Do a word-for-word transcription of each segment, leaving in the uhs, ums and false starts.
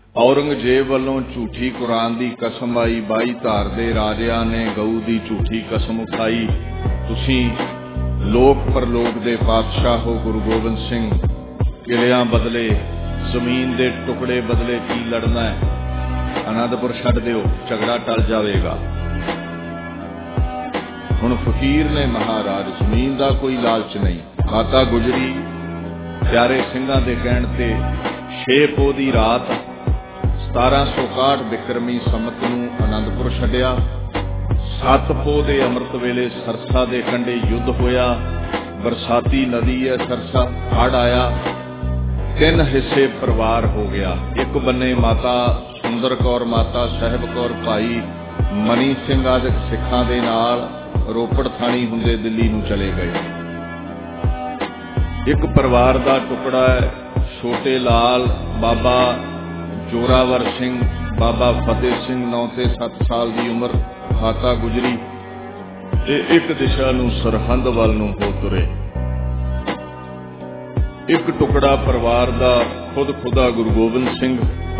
औरंगजेब वालों झूठी कुरान की कसम आई, बाई धार दे राजियां ने गऊ की झूठी कसम उठाई। तुसी लोक परलोक दे पातशाह हो गुरु गोबिंद सिंह, किलियां बदले जमीन दे टुकड़े बदले की लड़ना है? आनंदपुर छड्ड दिओ, झगड़ा टल जाएगा। हुण फकीर ने महाराज, जमीन का कोई लालच नहीं। माता गुजरी प्यारे सिंघां दे कहण ते छे पो दी रात सतारा सौ इकाहठ बिक्रमी संमत नूं आनंदपुर छड्डिया। सत्त पो दे अमृत वेले सरसा दे कंढे युद्ध होया। बरसाती नदी है सरसा, हड़ आया, तीन हिस्से परिवार हो गया। एक बन्ने माता सुंदर कौर, माता साहिब कौर, भाई मनी सिंह आदि सिखां दे नाल रोपड़ थाणी हुंदे दिल्ली नूं चले गए। एक परिवार का टुकड़ा है छोटे लाल, बाबा जोरावर सिंह, बाबा फतेह सिंह, नौ ते सत्त साल की उम्र, माता गुजरी, एक दिशा नूं सरहंद वाल नूं हो तुरे। एक टुकड़ा परिवार का खुद खुदा गुरु गोबिंद सिंह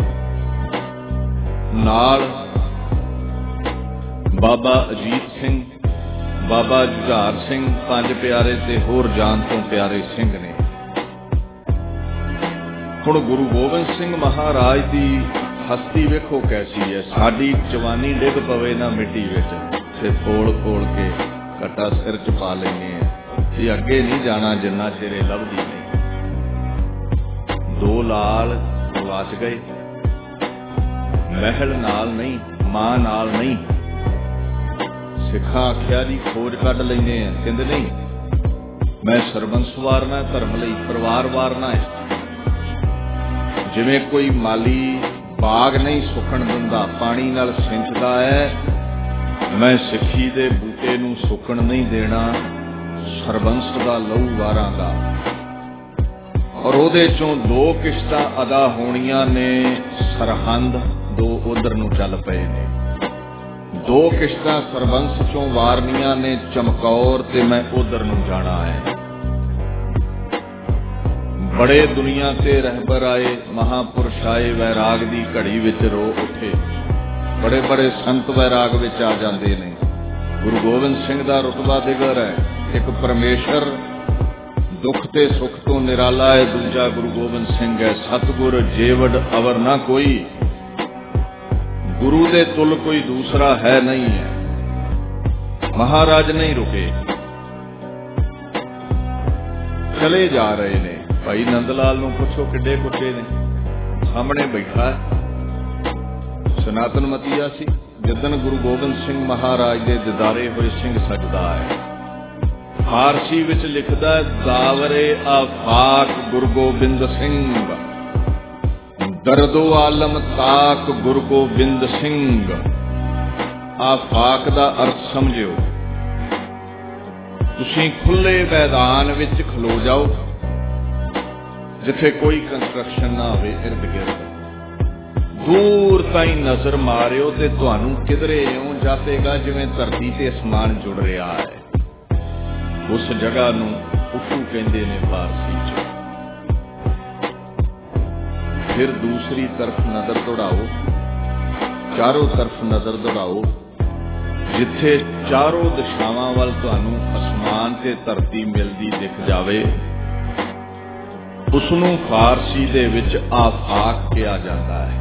नाल बाबा अजीत सिंह, बाबा जुझार सिंह, पंज प्यारे ते होर जान तो प्यारे सिंह ने। हुण गुरु गोबिंद सिंह महाराज की हस्ती वेखो कैसी है। साडी जवानी डिग पवे ना मिट्टी विच, ते फोड़ फोड़ के कटा सिर च पा लेने ये अगे नहीं जाना जिन्ना चेरे लभदी नहीं। दो लाल गवाच गए, महल नाल नहीं, मां नाल नहीं। सिखा आख्या जी खोज कढ लैने, कहंदे नहीं, मैं सरबंस वारना, धर्म लई परिवार वारना है। जिवें कोई माली बाग नहीं सुखण दिंदा, पानी नाल सिंचदा है, मैं सिखी दे बूटे नूं सुखण नहीं देना, सरबंस दा लहू वारांगा। और ओदे चों दो किश्तां अदा होणियां ने, सरहंद दो उधर नूं चल पए ने। दो किश्तां सरबंस चों वारनियां ने, चमकौर ते मैं उधर नूं जाना है। बड़े दुनिया ते रहबर आए, महापुरुष आए, वैराग दी घड़ी विच रो उठे। बड़े बड़े संत वैराग विच आ जाते ने। गुरु गोबिंद सिंह दा रुतबा दिगर है। एक परमेश्वर दुख ते सुख तो निराला है, दूजा गुरु गोबिंद सिंह है। सतगुर जेवड़ अवर ना कोई, गुरु दे तुल कोई दूसरा है नहीं है। महाराज नहीं रुके, चले जा रहे ने। भाई नंदलाल नूं पुछो किड्डे कुत्ते ने, सामने बैठा है। सनातन मतीया सी, जिदन गुरु गोबिंद सिंह महाराज दे दिदारे होए सिंह सजदा है। फारसी विच लिखदा है, दावरे आफाक गुरु गोबिंद सिंह, दर्दो आलम ताक गुरु गोबिंद सिंह। आफाक दा अर्थ समझियो, तुसीं खुले मैदान विच खलो जाओ, जिथे कोई कंस्ट्रक्शन ना हो, इर्द गिर्द दूर ताई नजर मारियो ते तुहानू किधरे इउं जापेगा जिवें धरती ते आसमान जुड़ रहा है। उस जगह नू उफू कहंदे ने फारसी च। फिर दूसरी तरफ नजर दौड़ाओ, चारों तरफ नजर दौड़ाओ, जिथे चारों दिशावां वल तुहानू आसमान ते धरती मिलदी दिख जावे, उसनू फारसी दे विच आफाक कहा जाता है।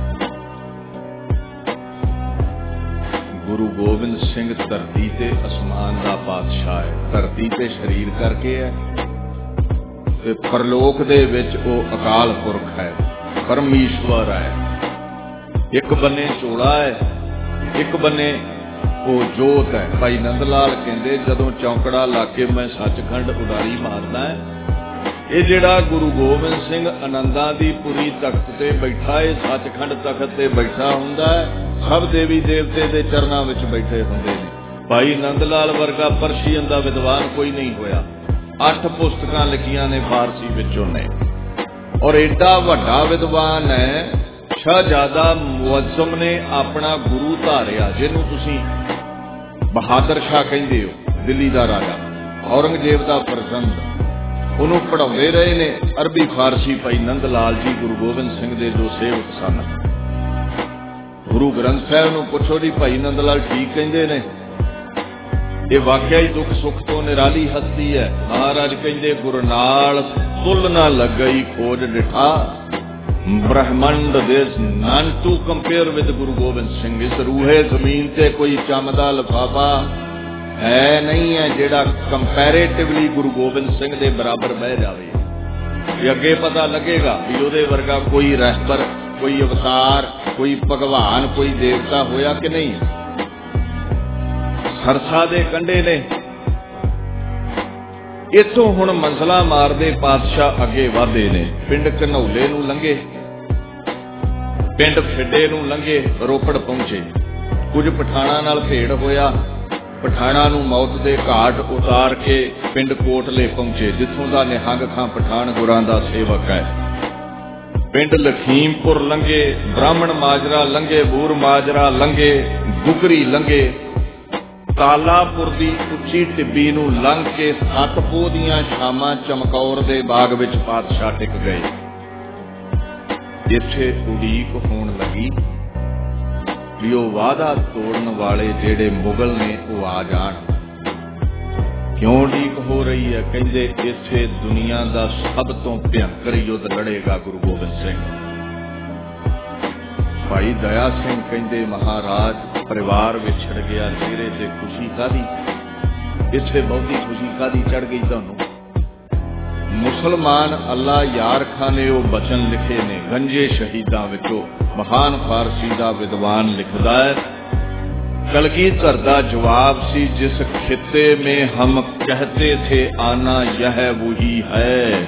गुरु गोबिंद सिंह धरती ते आसमान का बादशाह है। धरती ते शरीर करके है, ते परलोक दे विच ओ अकाल पुरख है, परमेश्वर है। एक बन्ने चोला है, एक बन्ने ओ जोत है। भाई नंदलाल कहंदे, जदों चौंकड़ा ला के मैं सचखंड उडारी मारदा है, ये जिहड़ा गुरु गोबिंद सिंह आनंदा दी पुरी तख्त ते बैठा है, सचखंड तख्त ते बैठा हुंदा है, सब देवी देवते दे चरनां विच बैठे हुंदे ने। भाई नंदलाल वर्गा परशियन दा विद्वान कोई नहीं होया। अठ पुस्तकां लिखियां ने फारसी विचों ने, और एडा वड्डा विद्वान है। शहजादा मुअज्जम ने अपना गुरु धारिया, जिन्हों तुसीं बहादुर शाह कहंदे हो, दिल्ली दा राजा, औरंगजेब दा फरजंद, उन्होंने पढ़ाते रहे ने। अरबी फारसी भाई नंद लाल जी गुरु गोबिंद सिंह दे जो सेवक सन, गुरु ग्रंथ साहिब नूं पुछो जी भाई नंद लाल ठीक कहंदे ने, ये वाकया ही दुख सुख तो निराली हस्ती है। महाराज कहंदे गुरु नाल तुल ना लगई खोज डिठा, ब्रह्मंड this none to compare with Guru Gobind Singh. इस रूहे जमीन ते कोई चमदा लिफाफा है नहीं है जेड़ा कंपैरेटिवली गुरु गोबिंद सिंह दे बराबर बह जावे। ये अगे पता लगेगा भी उहदे वर्गा कोई रहबर, कोई अवतार, कोई भगवान, कोई देवता होया कि नहीं। सरसा दे कंढे ने, इथों हुण मंजिला मारदे पातशाह अगे वाधे ने। पिंड घनौले नूं लंघे, पिंड फिड्डे नूं लंघे, रोपड़ पहुंचे। कुछ पठाणा नाल भेड़ होया, पठाणा नूं मौत दे घाट उतार के पिंड कोटले पहुंचे, जिथों दा निहंग खां पठान गुरां दा सेवक है। पिंड लखीमपुर लंघे, ब्राह्मण माजरा लंघे, बूर माजरा लंघे, गुगरी लंघे, तालापुर दी उच्ची टिब्बी नूं लंघ के सतपो दीआं शामां चमकौर दे बाग विच पातशाह टिक गए। इत्थे उड़ीक होण लगी भी वो वादा तोड़न वाले जेड़े मुगल ने वो आ जाण। क्यों उड़ीक हो रही है? कहंदे इत्थे दुनिया दा सब तो भयंकर युद्ध लड़ेगा गुरु गोबिंद सिंह। भाई दया सिंह कहंदे महाराज परिवार विछड़ गया, चेहरे ते खुशी कादी, इत्थे बहुती खुशी कादी चढ़ गई तुहानूं? मुसलमान अल्लाह यार खां ने वो बचन लिखे ने गंजे शहीदां विचों। महान फारसी दा विद्वान लिखदा है, कलगीधर दा जवाब सी जिस खित्ते में हम कहते थे आना यह वही है,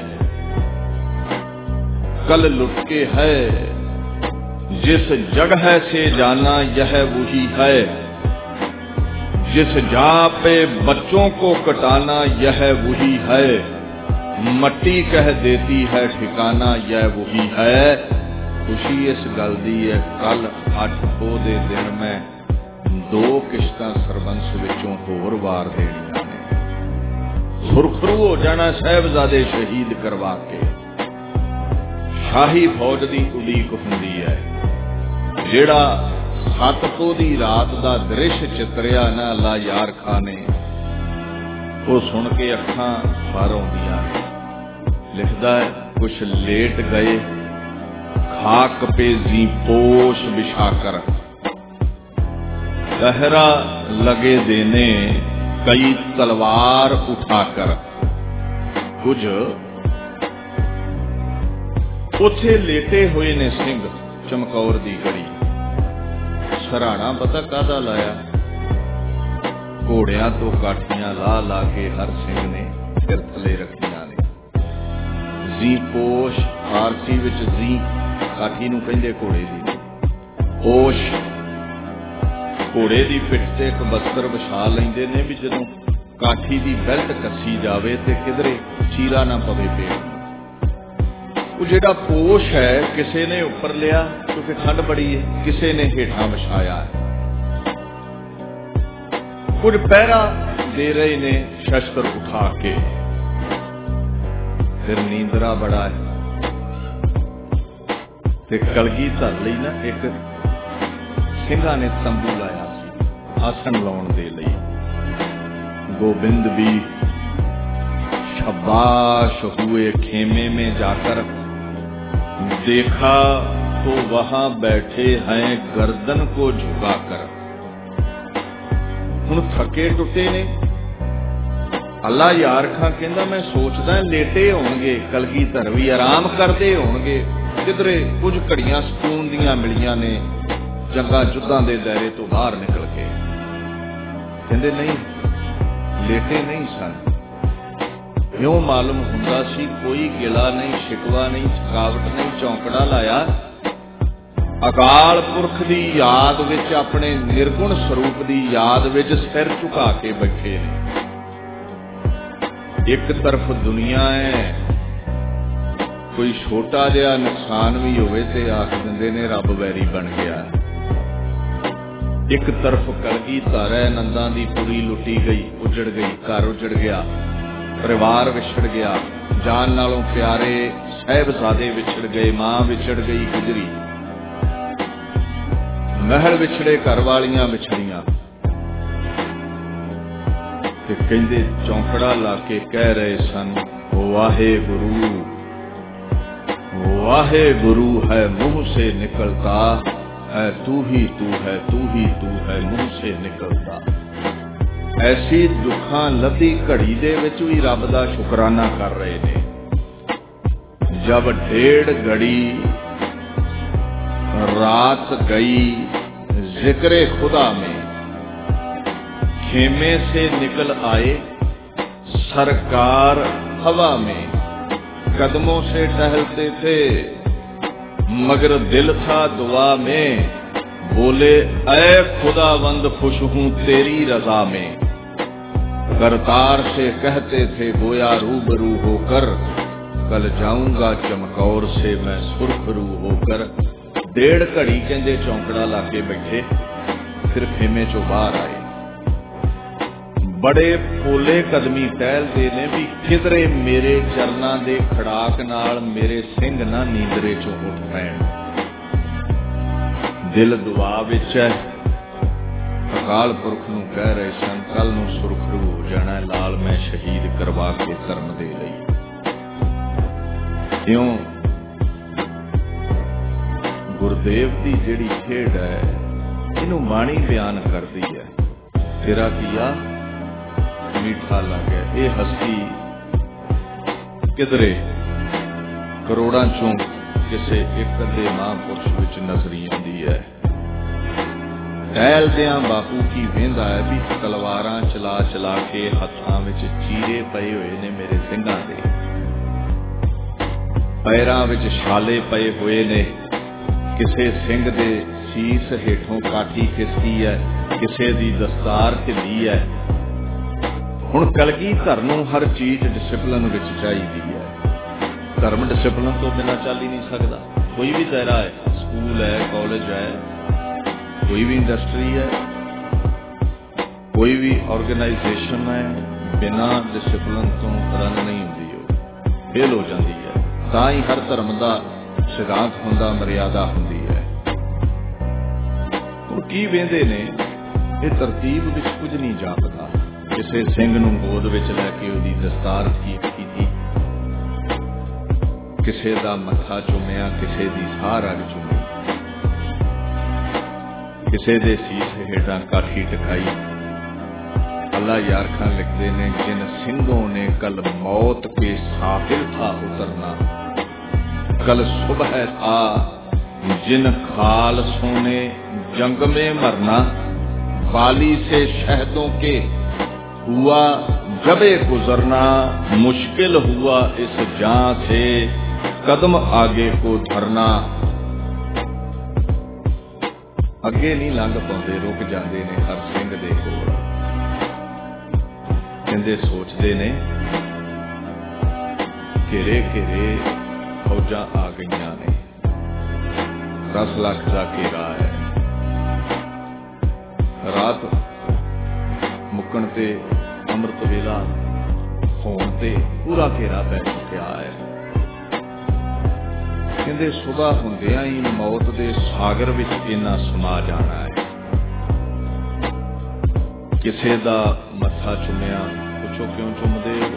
कल लुट के है, जिस जगह से जाना यह वही है, जिस जहाँ पे बच्चों को कटाना यह वही है, मट्टी कह देती है ठिकाना यह वही है। खुशी इस गल दी है कल अठ पो दे दिन मैं दो किश्तां सरबंस विचों होर वार देणियां ने। सुरखरू हो जाना साहिबजादे शहीद करवा के। शाही फौज दी उड़ीक हुंदी है। जेड़ा सतपो दी रात दा दृश्य चितरिया ना अल्लाह यार खां ने, वो सुन के अखां भर आउंदियां ने। लिखदा है कुछ लेट गए खाक पे जी पोश बिछाकर, गहरा लगे देने कई तलवार उठाकर। कुछ उथे लेटे हुए ने सिंह चमकौर दी गड़ी। सराणा पता कादा लाया? घोड़ियां तो काठियां ला ला के हर सिंह ने सिर थले रखियां ने। जी पोश फारसी विच जी काठी नूं कहंदे घोड़े दी। पोश घोड़े दी पिठ ते एक बस्तर विछा लैंदे ने भी जदों काठी दी बेल्ट कसी जावे ते किधरे चीरा ना पवे पेट। वो जेड़ा पोश है किसे ने उपर लिया क्योंकि ठंड बड़ी है, किसे ने हेठां विछाया है। कुछ पहरा दे रहे ने शस्त्र उठा के। फिर नींदरा बड़ा है ते कलगीधर लई ना एक ਸਿੰਘਾਂ ने तंबू लाया सी आसन लाउण दे लई। गोबिंद भी शाबाश हुए खेमे में जाकर, देखा तो वहां बैठे हैं गर्दन को झुकाकर। हुण थके टुटे ने। अल्लाह यार खां कहंदा मैं सोचदा लेटे होणगे, कलगीधर भी आराम करते होणगे, किधरे कुछ घड़ियां सकून दियां मिलियां ने जंगा जुद्धां दे दायरे तो बाहर निकल के। कहंदे नहीं, लेटे नहीं सन। क्यों मालूम हुंदा सी कोई गिला नहीं, शिकवा नहीं, थकावट नहीं, चौंकड़ा लाया। अकाल पुरख दी याद विच, अपने निर्गुण स्वरूप दी याद विच सिर झुका के बैठे ने। एक तरफ दुनिया है, कोई छोटा जिहा नुकसान भी होवे ते आख दिंदे ने रब वैरी बन गया। एक तरफ कलगीधर है, नंदा दी पुरी लुटी गई, उजड़ गई, घर उजड़ गया, परिवार विछड़ गया, जान नालों प्यारे साहिबजादे विछड़ गए, मां विछड़ गई गुजरी। महल विछड़े घर वालियां विछड़ियां ते कहंदे चौंकड़ा ला के कह रहे सन, वाहे गुरु वाहे गुरु है मुंह से निकलता है, तू ही तू है, तू ही तू है मुंह से निकलता। ऐसी दुखां लदी घड़ी दे विच भी रब दा शुकराना कर रहे ने। जब डेढ़ घड़ी रात गई जिक्रे खुदा में, खेमे से निकल आए सरकार हवा में। कदमों से टहलते थे मगर दिल था दुआ में, बोले ऐ खुदावंद खुश हूं तेरी रजा में। करतार से कहते थे गोया रूबरू होकर, कल जाऊंगा चमकौर से मैं सुरखरू होकर। डेढ़ घड़ी कहंदे चौंकड़ा लाके बैठे, फिर खेमे चो बाहर आए। बड़े पोले कदमी टहलते ने भी किधरे मेरे चरना दे खड़ाक नाल मेरे सिंह ना नींदरे चो उठ पैण। दिल दुआ विच है, अकाल पुरख नूं कह रहे सन कल नूं सुरखरू हो जाना लाल मैं शहीद करवा के धर्म दे लई। क्यों गुरदेव दी जिहड़ी खेड है इनू बाणी बयान करदी है। तेरा किया मीठा लगे ये हस्ती किधरे करोड़ां चों किसे एक अद्धे महापुरुष विच नजरी आती है। टहलदियां बापू की वेंदा है भी तलवारां चला चला के हत्थां विच चीरे पए हुए ने मेरे सिंघां दे, पैरां विच छाले पए हुए ने। किसे सिंह दे सीस हेठों काठी खिसकी है, किसे दी दस्तार ढिली है। हुण कलगीधर नूं हर चीज डिसिपलिन विच चाहीदी है। धर्म डिसिपलिन तो बिना चल ही नहीं सकता। कोई भी दायरा है, स्कूल है, कॉलेज है, कोई भी इंडस्ट्री है, कोई भी ऑर्गेनाइजेशन है, बिना डिसिपलिन तो रन नहीं होंदी, फेल हो जाती है। तां ही हर धर्म का सिद्धांत हुंदा, मर्यादा हुंदी है। हुण की वेंदे ने ये तरतीब विच कुछ नहीं जापदा। किसे सिंह नूं गोद विच लैके उहदी दस्तार ठीक कीती, किसे दा मत्था चुमिया, किसे दी साह रग चुमी, किसे दे सीस हेठां काठी टकाई। अल्लाह यार खान लिखते ने जिन सिंहों ने कल मौत के साहिल था उतरना, कल सुबह था जिन खालसों ने जंग में मरना। बाली से शहदों के हुआ जबे गुजरना, मुश्किल हुआ इस जां से कदम आगे को धरना। अगे नहीं लंघ पाते, रुक जाते ने हर सिंह दे कोल। कहंदे सोचते ने घेरे घेरे फौजां आ गईयां ने, दस लाख का घेरा है। रात मुकण ते अमृत वेला होण ते पूरा घेरा पै चुकिया है। कहंदे सुबह हुंदियां ही मौत दे सागर विच इन्ना समा जाना है। किसे दा मत्था चुमिया, पुछो क्यों चुमदे हो,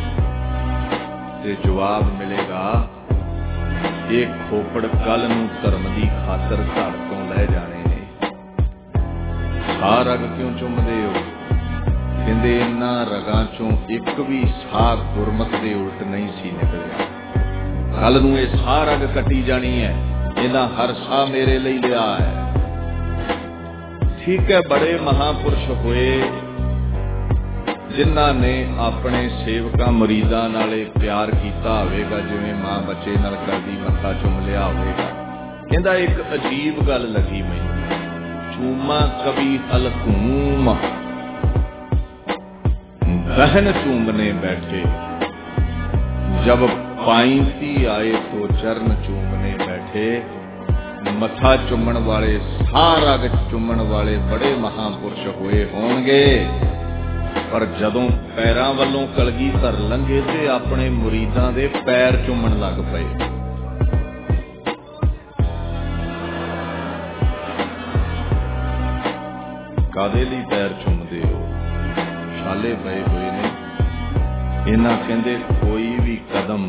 ते जवाब मिलेगा ये खोपड़ कल नूं धर्म दी खातर घर तो लै जाने ने। साह रग क्यों चुमदे हो, कहंदे इन्हां रगां चों एक भी साह गुरमत दे उल्ट नहीं सी निकलिया। कल नूं ये साह रग कटी जानी है, इन्हां हर साह मेरे लिए लिया है। ठीक है, बड़े महापुरुष होए जिन्हां ने अपने सेवकां मुरीदां नाले प्यार कीता होवेगा, जिवें मां बच्चे नाल करदी मत्था चुम लिया होवेगा। कहंदा एक अजीब गल लगी मैनूं, चूमा कभी अलकूम बहन चूमने बैठे, जब पाइंती आए तो चरण चूमने बैठे। मथा चुमन वाले, सारा चुमन वाले बड़े महापुरुष हुए होणगे, पर जदों पैरां वल्लों कलगीधर लंघे ते अपने मुरीदां दे पैर चुमन लग पए। कादे लई पैर चुमदे हो, छाले पए हुए ने। इन्हां कहंदे कोई भी कदम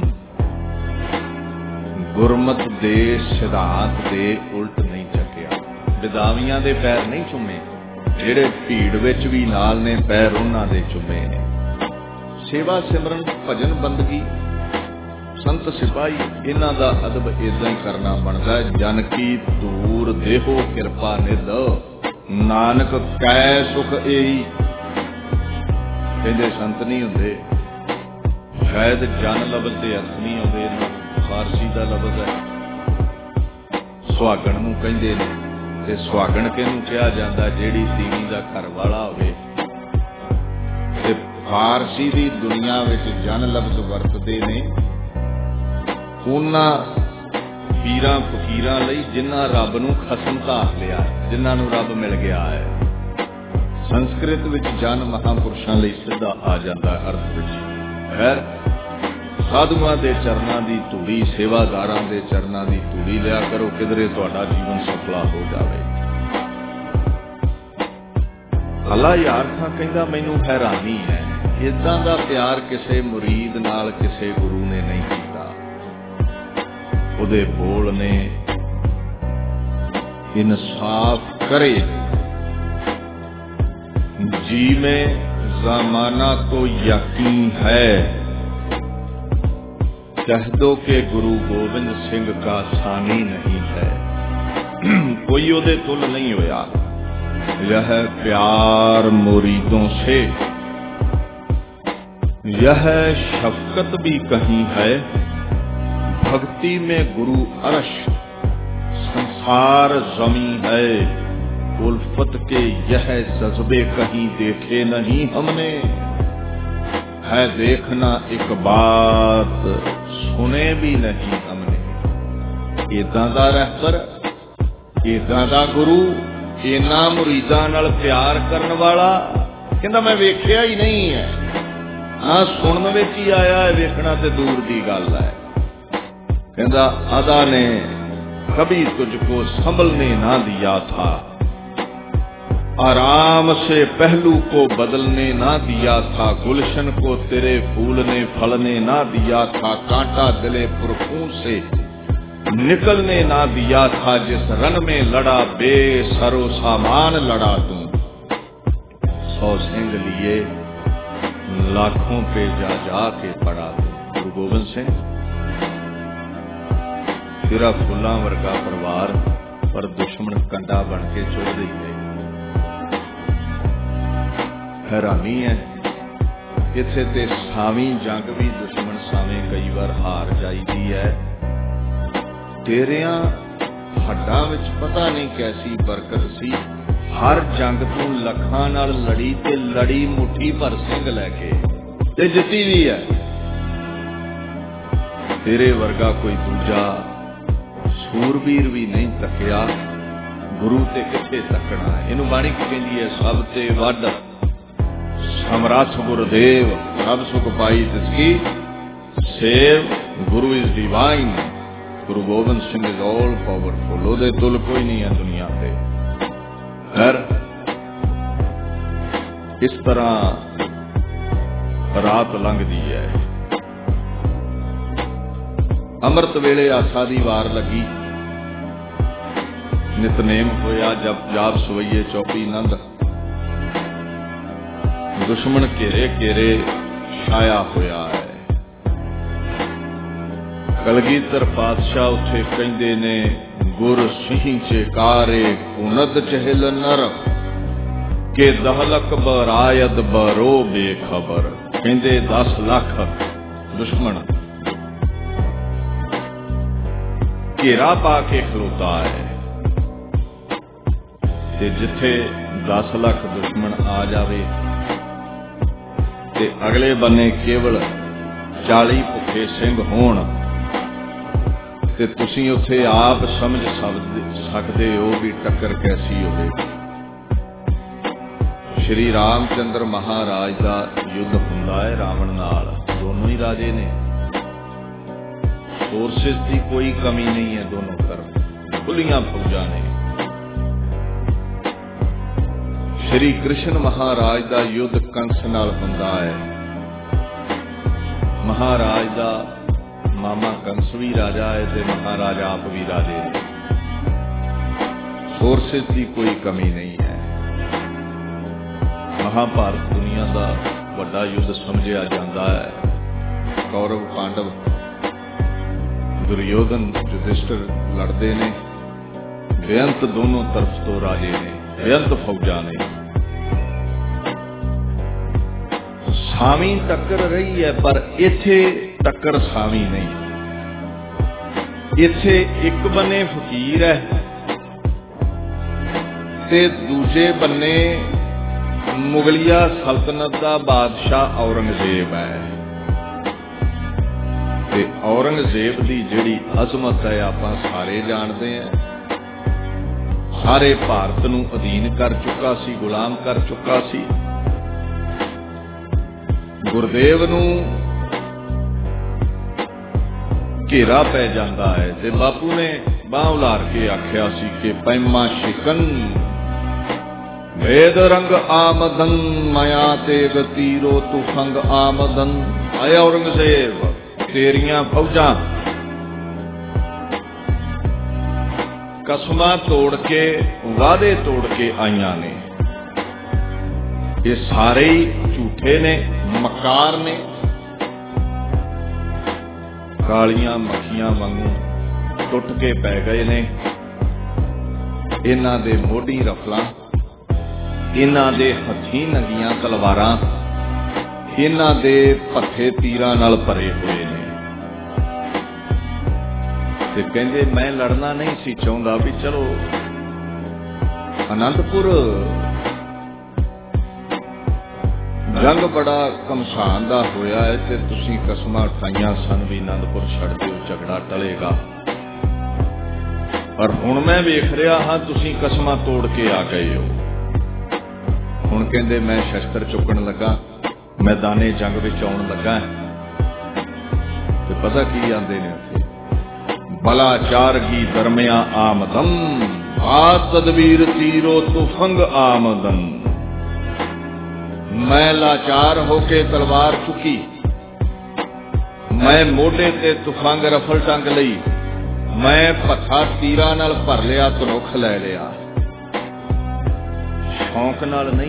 गुरमत दे सिद्धांत दे उल्ट नहीं चकिया, विदावियां दे पैर नहीं चुमे, जेड़े भीड़ विच भी नाल ने पैर उन्हां दे चुमे ने। सेवा सिमरन भजन बंदगी संत सिपाही इन्हां दा अदब इदां ही करना बनदा है। जन की दूर देहो किरपा निध, नानक कै सुख एही। कहंदे संत नहीं हुंदे, शायद जन लफ्ज़ ते अर्थ नहीं आउंदे, फारसी का लफ्ज़ है। सुहागण नूं कहंदे ने, ते सुहागण किहनूं कहा जांदा जिहड़ी तीवी दा घर वाला होवे। ते फारसी दी दुनिया विच जन लफ्ज़ वरतदे ने उन्हां पीरां फकीरां लई जिन्हां रब नूं खसम धार लिया, जिन्हां नूं रब मिल गया है। संस्कृत विच जन महापुरुषां लई सिद्धा आ जांदा अर्थ विच। खैर साधुआं दे चरनां दी धूड़ी, सेवादारां दे चरनां दी धूड़ी लिया करो, किधरे तुहाडा जीवन सफला हो जावे। अल्लाह यार था कहंदा मैनूं हैरानी है, इदां दा प्यार किसे मुरीद नाल किसे गुरु ने नहीं कीता। उहदे बोल ने इंसाफ करे, जी में ज़माना तो यकीन है, कह दो कि गुरु गोविंद सिंह का सानी नहीं है। कोई उहदे तुल नहीं होया। यह प्यार मुरीदों से, यह शफकत भी कहीं है। भक्ति में गुरु अर्श, संसार जमी है। उल्फत के यह जज्बे कहीं देखे नहीं हमने। है देखना एक बात, सुने भी नहीं हमने। इदां दा रहबर, इदां दा गुरु, इन्हां मुरीदां नाल प्यार करन वाला कहंदा मैं वेखिया ही नहीं है। हाँ सुनन विच ही आया है, वेखना ते दूर दी गल है। कहंदा अदा ने कभी तुझको संभलने ना दिया था, आराम से पहलू को बदलने ना दिया था। गुलशन को तेरे फूल ने फलने ना दिया था। कांटा दिले पुरखूं से निकलने ना दिया था। जिस रन में लड़ा बेसरो सामान लड़ा तू। सौ सिंह लिए लाखों पे जा जा के पड़ा तू। गुरु गोविंद सिंह तेरा फुल्लां वर्गा परिवार, पर दुश्मन कंडा बन के चुड़ दे गए। हैरानी है इत्थे ते सावी जंग भी दुश्मन सावे कई बार हार जाईदी है। तेरियां हड्डां विच पता नहीं कैसी बरकत सी। हर जंग तू लखां नाल लड़ी ते लड़ी मुट्ठी भर सिंह लैके ते जित्ती भी है। तेरे वर्गा कोई दूजा सूरबीर भी नहीं तकिया। गुरु ते किथे तकना है। इनू बाणी की कहंदी है, सब ते वध समरथ गुरुदेव, सब सुख पाई तिसकी सेव। Guru is divine, Guru Govind Singh is all powerful. ओदे तुल कोई नहीं है दुनिया पे। खैर इस तरह रात लंघदी है। अमृत वेले आसा दी वार लगी। नितनेम होया, जब जाप सवैये चौपी नंद। दुश्मन घेरे घेरे छाया होया है। कलगीधर पातशाह उथे कहंदे ने, गुर सिंह चेकारे कुनद चहल नर के दहलक बरायद बरो बेखबर। कहंदे दस लाख दुश्मन घेरा पा के खलोता है, ते जिथे दस लाख दुश्मन आ जावे ते अगले बन्ने केवल चाली भुखे सिंह होण ते तुसीं उत्थे आप समझ सकदे हो भी टक्कर कैसी होवेगी। श्री रामचंद्र महाराज का युद्ध हुंदा है रावण नाल। दोनों ही राजे ने, फोर्सेस की कोई कमी नहीं है, दोनों तरफ खुलियां फौजां ने। श्री कृष्ण महाराज का युद्ध कंस नाल हुंदा है। महाराज का मामा कंस भी राजा है ते महाराज आप भी राजे ने। सोर्सेस की कोई कमी नहीं है। महाभारत दुनिया का वड्डा युद्ध समझिया जाता है। कौरव पांडव दुर्योधन युधिष्ठिर लड़ते ने। बेअंत दोनों तरफ तो राजे ने, बेअंत फौजा ने। सावी टक्कर रही है पर इथे टक्कर सावी नहीं। इथे एक बने फकीर है ते दूजे बने मुगलिया सल्तनत का बादशाह औरंगजेब है। ते औरंगजेब की जिहड़ी अजमत है आपां सारे जानते हैं। सारे भारत नूं अधीन कर चुका सी, गुलाम कर चुका सी। गुरदेव नूं घेरा पै जाता है ते बापू ने बांह उलार के आख्या सी कि पैमा शिकन वेद रंग आमदन माया तेग तीरो तुफंग आमदन। आए औरंगजेब तेरियां फौजां कसमां तोड़ के वादे तोड़ के आईयां ने। ये सारे ही झूठे ने, मकार ने। कालियां मक्खियां वांगू टुट के पै गए ने। इन्हां दे मोढी रफलां, इन्हां दे हथीं नंगियां तलवारां, इन्हां दे भत्थे तीरां नाल भरे हुए ने। ते कहंदे मैं लड़ना नहीं सी चाहुंदा भी चलो आनंदपुर जंग बड़ा घमसान दा होया है ते तुसीं कसमां उठाईयां सन भी आनंदपुर छड्ड दिओ, झगड़ा टलेगा। पर हुण मैं वेख रिहा हां तुसीं कसमां तोड़ के आ गए हो। हुण कहंदे मैं शस्त्र चुकण लगा, मैदाने जंग विच आउण लगा। ते पता की आंदे ने उत्थे, बलाचार की दरमिया आमदन बात तदबीर तीरो तुफंग आमदन। मैं लाचार होके तलवार चुकी, मैं मोढे ते तुफंग रफल टंग लई, मैं भत्था तीरां नाल भर लिया, धनुख लै लिया। शौक नाल नहीं,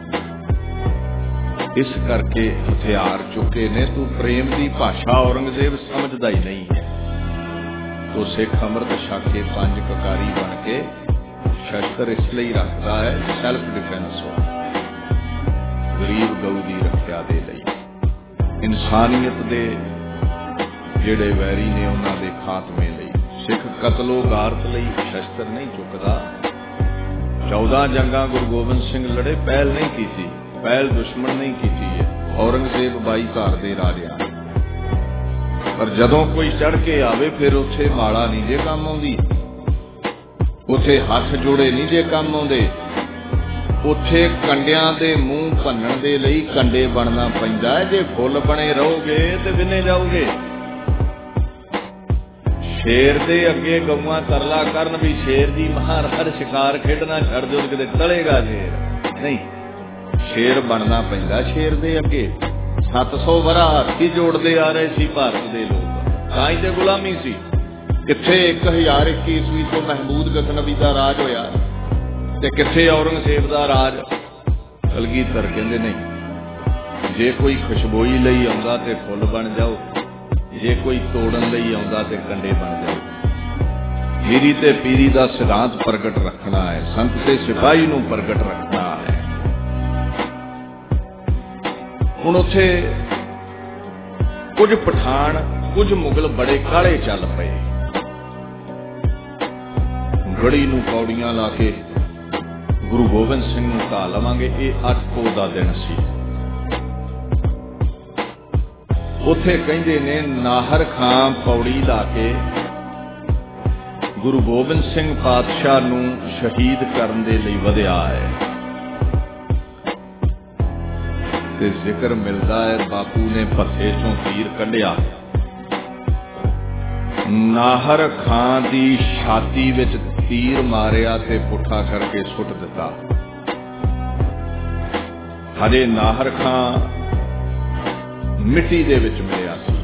इस करके हथियार चुके ने। तू प्रेम की भाषा औरंगजेब समझदा ही नहीं है। तो सिख अमृत छक के पंज ककारी बन के शस्त्र इसलिए रखता है सैल्फ डिफेंस हो, गरीब गऊ की रक्षा दे लई, इंसानियत दे जेड़े वैरी ने उन्हां दे खात्मे लई। सिख कतलो गारत लई शस्त्र नहीं चुकदा। चौदह जंगां गुरु गोबिंद सिंह लड़े, पहल नहीं की थी, पहल दुश्मन नहीं की थी है औरंगजेब बाई घर दे राजा। पर जदों कोई चढ़ के आवे फिर उथे माड़ा नहीं जे काम आउंदी, उथे हथ जोड़े नहीं जे काम आउंदे, उथे कंडियां दे मूंह भन्नण दे लई कंडे बनना पैंदा है। जे फुल बने रहोगे ते विने जाओगे। शेर दे अगे गऊआं तरला करन भी शेर दी महाराज शिकार खेडना छड़ दिओ किते तलेगा शेर नहीं। शेर बनना पैंदा शेर दे अगे। सत्त सौ वरा हाथी जोड़ते आ रहे सी भारत के लोग, ताई ते गुलामी सी। किथे एक हजार इक्की ईस्वी तो महमूद गजनवी का राज होया ते किथे औरंगजेब का राज। कलगीधर कहंदे नहीं, जे कोई खुशबोई लई आउंदा ते फुल बन जाओ, जे कोई तोड़न लई आउंदा ते कंडे बन जाओ। हीरी ते पीरी का सिद्धांत प्रगट रखना है, संत ते सिपाही नूं प्रगट रखना है। हुण उत्थे कुछ पठान कुछ मुगल बड़े काले चल पे। गड़ी नूं पौड़ियां ला के गुरु गोबिंद सिंह नूं ढा लवांगे। ये अठ पो दा दिन सी। उत्थे कहिंदे ने नाहर खां पौड़ी ला के गुरु गोबिंद सिंह पातशाह नूं शहीद करन दे लई वधिया है। ते जिक्र मिलता है बापू ने भत्थे चों तीर कढ़िया, नाहर खां दी छाती विच तीर मारिया ते पुठा करके सुट दिता। हजे नाहर खां मिट्टी दे विच मिलिया सी।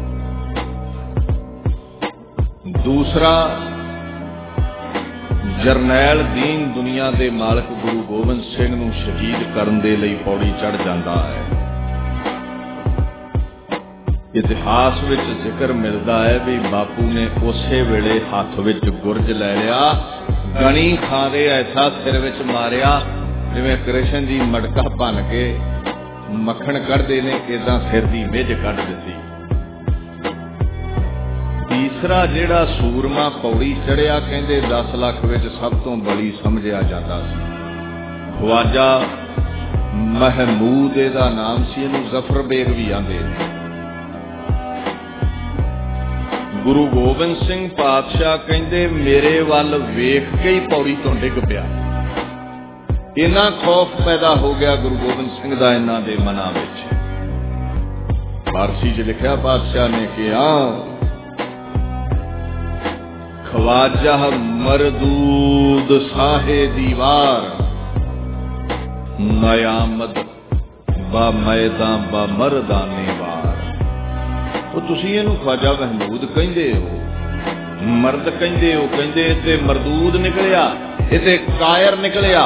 दूसरा जरनैल दीन दुनिया दे मालक गुरु गोबिंद सिंह नूं शहीद करन दे लई पौड़ी चढ़ जांदा है। इतिहास विच जिक्र मिलदा है भी बापू ने उसे वेले हथ विच गुरज लै लिया, गणी खां दे ऐसा सिर विच मारिया जिवें कृष्ण जी मटका भन के मक्खण कढ़दे ने, इदां सिर दी मिझ कढ़ दित्ती। तीसरा जिहड़ा सूरमा पौड़ी चढ़िया कहंदे दस लख विच सब तो बड़ी समझिया जाता सी। ख्वाजा महमूद इहदा नाम सी, इहनूं जफर बेग भी आंदे ने। गुरु गोबिंद सिंह पातशाह कहंदे मेरे वल वेख के ही पौड़ी तो डिग पिया। इन्ना खौफ पैदा हो गया गुरु गोबिंद सिंह दा इन्हां दे मनां विच। फारसी च लिखिया पातशाह ने कि हाँ ख्वाजा मरदूद साहे दीवार नयामद बा मैदा बा मरदाने वार। तो तुसी इहनूं ख्वाजा महमूद कहंदे हो, मर्द कहंदे हो, कहंदे ते मरदूद निकलिया, इते कायर निकलिया।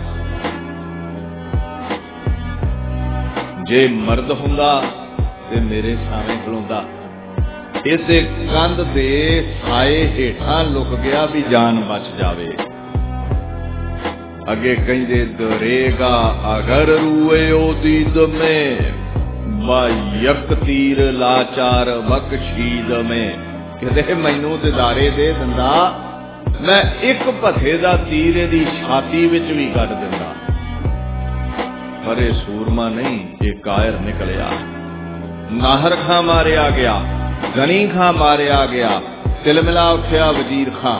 जे मर्द हुंदा ते मेरे सामने खलोंदा, इसे कंध दे साए हेठां लुक गया भी जान बच जावे। अगे कहंदे दरेगा अगर रूए ओदीद में यक तीर लाचार बख्शीद में। कहते मैनू दिदारे दे दिंदा, मैं एक भथे दा तीर दी छाती विच भी कढ दिंदा। पर ये सूरमा नहीं, ये कायर निकलिया। नाहर खां मारिया गया, गनी खां मारिया गया, तिलमिला उठिया वजीर खां।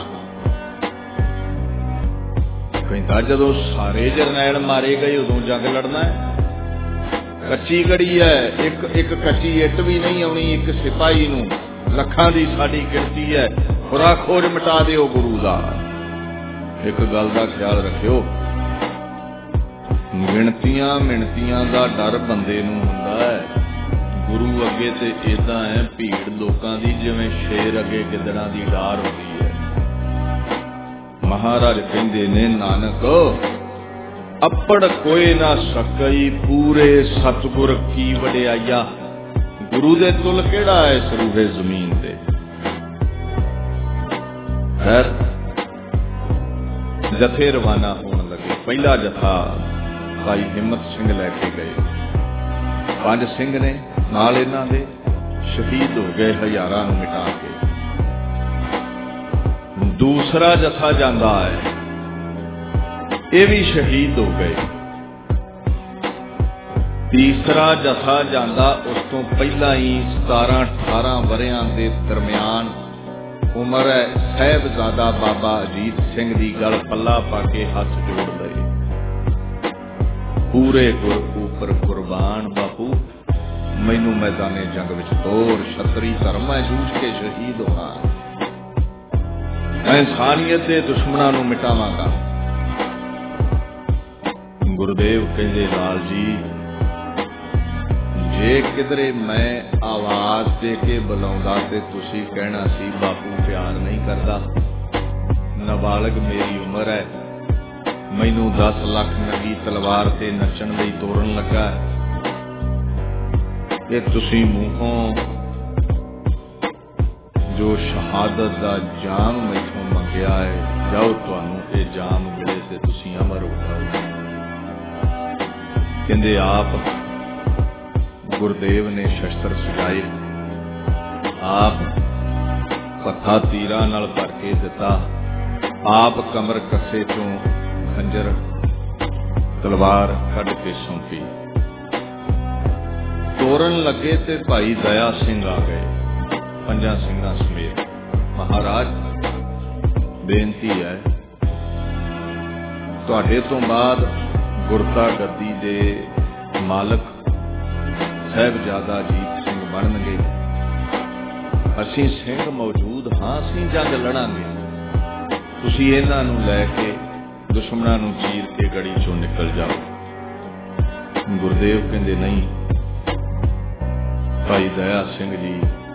कहता जदों सारे जरनैल मारे गए उदों जंग लड़ना है। कच्ची गड़ी है, एक एक कच्ची इट भी नहीं आउणी एक सिपाही नूं, लखां दी साडी गिणती है। खुरा खोज मिटा दिओ गुरु दा। एक गल दा ख्याल रखियो, गिणतियां मिणतियां दा डर बंदे नूं हुंदा है। गुरु अगे ते इदां है भीड़ लोकां दी जिवें शेर अगे गिदड़ां दी डार होंदी है। महाराज कहंदे ने नानक अपड़ कोई ना सकई पूरे सतगुर की वडियाईया। गुरु दे तुल केड़ा है इस रूहे जमीन ते। खैर जथे रवाना होने लगे। पहला जथा भाई हिम्मत सिंह लैके गए। पंज सिंह ने नाल इन्हां दे शहीद हो गए हजारां नूं मिटा के। दूसरा जथा जांदा है, ये भी शहीद हो गए। तीसरा जथा जांदा उस तो पहला ही सतारा अठारह वरियां दे दरम्यान उमर है साहिबजादा बाबा अजीत सिंह दी गल पल्ला पाके हथ जोड़ लए। पूरे गुर ऊपर कुर्बान बापू, मैनू मैदाने जंग विच तोर। छतरी धर्म है जूझ के शहीद होना। मैं इंसानियत के दुश्मनों नूं मिटावांगा। गुरुदेव कहंदे लाल जी, जे किधरे मैं आवाज दे के बुलाउंदा ते तुसी कहना सी बापू प्यार नहीं करदा। नाबालग मेरी उम्र है, मैनू दस लख नगी तलवार ते नचण लई तोड़न लगा। ये तुसी मूहों जो शहादत दा जाम मैथों मंगिया है, जाओ तुहानू ये जाम मिले ते तुसी अमर हो जाओ। कहंदे आप गुरुदेव ने शस्त्र सजाए, आप पत्था तीरा नाल भर के दिता, आप कमर कसे चों खंजर तलवार कढ़ के सौंपी। तोड़न लगे ते भाई दया सिंह आ गए पंजा सिंघां समेत। महाराज बेनती है, तुहाडे तो बाद गुरता गद्दी दे मालक साहिबजादा अजीत सिंह बनणगे। असीं सिंह मौजूद हाँ, असीं जंग लड़ांगे। तुसीं इन्हां नूं लै के दुश्मनां नूं चीर के गड़ी चों निकल जाओ। गुरदेव कहते नहीं भाई दया सिंह जी,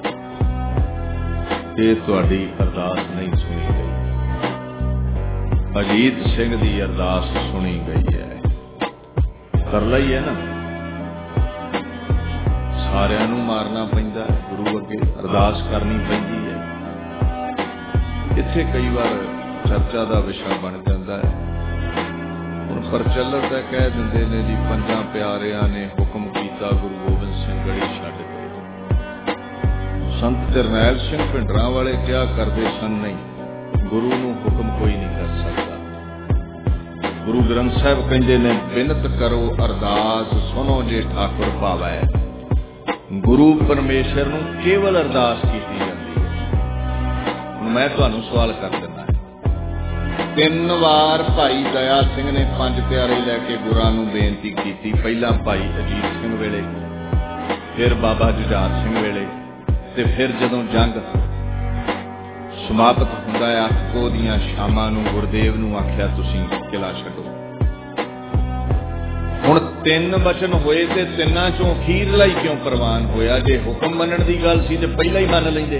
ये तुहाडी अरदास नहीं सुनी गई, अजीत सिंह दी अरदास सुनी गई है। कर लई है ना, सारिਆਂ ਨੂੰ मारना पैंदा है, गुरु अगे अरदास करनी पैंदी है। इत्थे कई बार चर्चा का विषय बन जाता है। हुण प्रचलित है, कह दिंदे ने जी पंजां प्यारियां ने हुक्म कीता गुरु गोबिंद सिंह गढ़ी छड्ड गए। संत जरनैल सिंह भिंडरां वाले क्या करते सन, नहीं गुरु नूं हुक्म कोई नहीं कर सकता। गुरु ग्रंथ साहिब कहंदे ने बिनत करो अरदास सुनो जे ठाकुर भावै। गुरु परमेश्वर नूं केवल अरदास कीती जाती है। हुण मैं तुहानूं सवाल कर दिंदा है, तीन वार भाई दया सिंह ने पंज प्यारे लैके गुरां नूं बेनती कीती। पहला भाई अजीत सिंह वेले, फिर बाबा जुझार सिंह वेले, ते फिर जदों जंग समाप्त हुंदा है अठ पो दीआं शामां नूं गुरदेव नूं आखिया तुसीं किला छड्डो। हुण तीन वचन होए ते तिन्नां चों अखीरला ही क्यों प्रवान होया? जे हुक्म मनण दी गल सी ते पहिला ही मन लैंदे।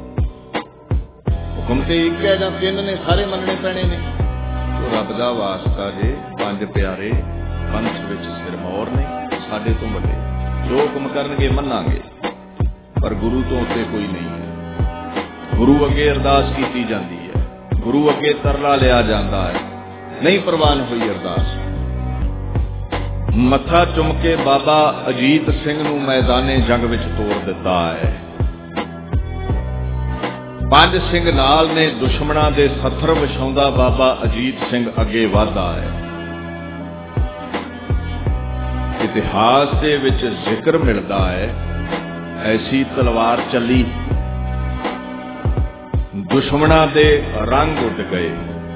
हुक्म ते एक है जां तीन ने, सारे मनने पैणे ने। तो रब दा वास्ता जे पंज प्यारे पंथ विच सिरमौर ने, साडे तो वड्डे, जो हुक्म करनगे मन्नांगे, पर गुरु तो उत्ते कोई नहीं है। गुरु अगे अरदास कीती जांदी है, गुरु अगे तरला लिया जांदा है, नहीं प्रवान हुई अरदास। मत्था चुम के बाबा अजीत सिंह नूं मैदाने जंग विच तोड़ दिता है। पंज सिंह नाल ने दुश्मनां दे सत्थर विछाउंदा बाबा अजीत सिंह अगे वधदा है। इतिहास दे विच जिक्र मिलदा है, ऐसी तलवार चली दुश्मनां दे रंग उड गए।